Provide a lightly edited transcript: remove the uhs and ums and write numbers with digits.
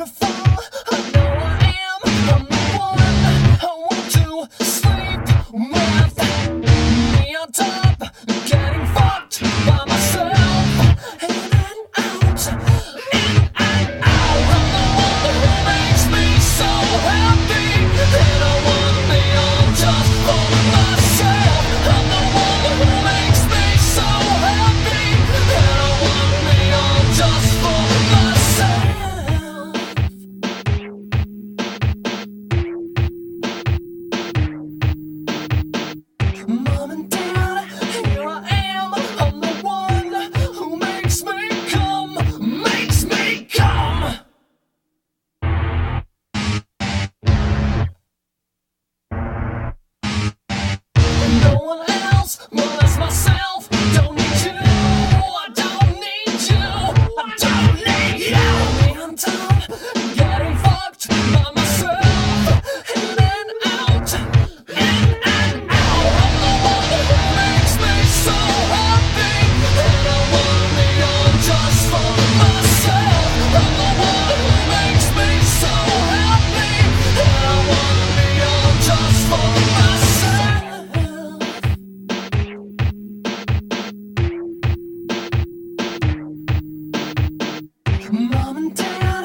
beautiful. I know I am. I'm the one. I want to sleep with me on top, getting fucked by myself. In and out, in and out. I'm the one who makes me so happy, and I wanna be all just for myself. I'm the one who makes me so happy, and I wanna be all just for myself. Mom and Dad, here I am. I'm the one who makes me come, makes me come. No one else but myself. Don't need you. I don't need you. I don't need you. Me on top, getting fucked by myself. In and out, in and out. I'm the one who makes me so happy, and I wanna be all just for myself. I'm the one who makes me so happy, and I wanna be all just for myself. Mom and Dad,